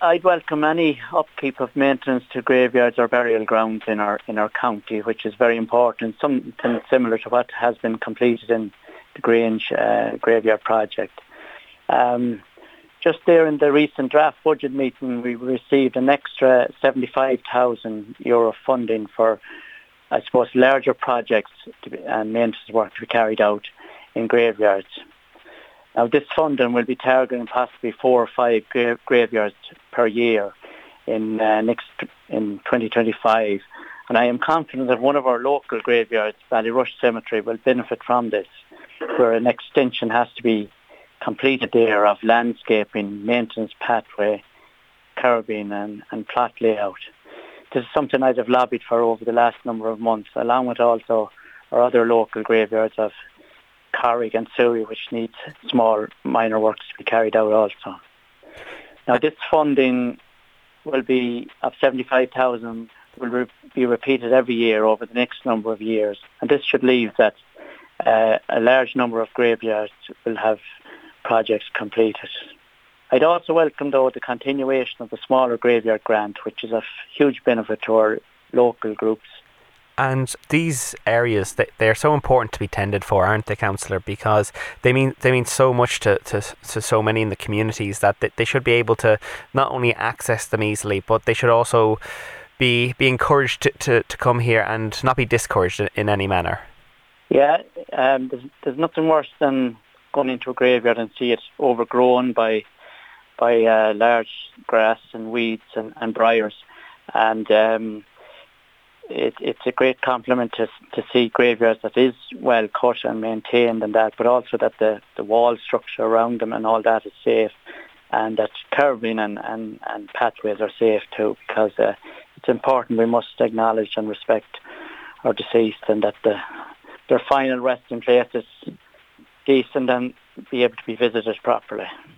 I'd welcome any upkeep of maintenance to graveyards or burial grounds in our county, which is very important. Something similar to what has been completed in the Grange graveyard project. Just there in the recent draft budget meeting, we received an extra €75,000 funding for, I suppose, larger projects and maintenance work to be carried out in graveyards. Now, this funding will be targeting possibly 4 or 5 graveyards per year in 2025. And I am confident that one of our local graveyards, Ballyrush Cemetery, will benefit from this, where an extension has to be completed there of landscaping, maintenance pathway, curbing and plot layout. This is something I'd have lobbied for over the last number of months, along with also our other local graveyards of Corrig and Surrey, which needs small minor works to be carried out also. Now, this funding will be of 75,000 will be repeated every year over the next number of years, and this should leave that a large number of graveyards will have projects completed. I'd also welcome, though, the continuation of the smaller graveyard grant, which is of huge benefit to our local groups. And these areas, they're so important to be tended for, aren't they, Councillor? Because they mean so much to so many in the communities that they should be able to not only access them easily, but they should also be encouraged to come here and not be discouraged in any manner. Yeah, there's nothing worse than going into a graveyard and see it overgrown by large grass and weeds and briars, and it's a great compliment to see graveyards that is well cut and maintained and that, but also that the wall structure around them and all that is safe, and that curbing and pathways are safe too, because it's important. We must acknowledge and respect our deceased, and that their final resting place is decent and be able to be visited properly.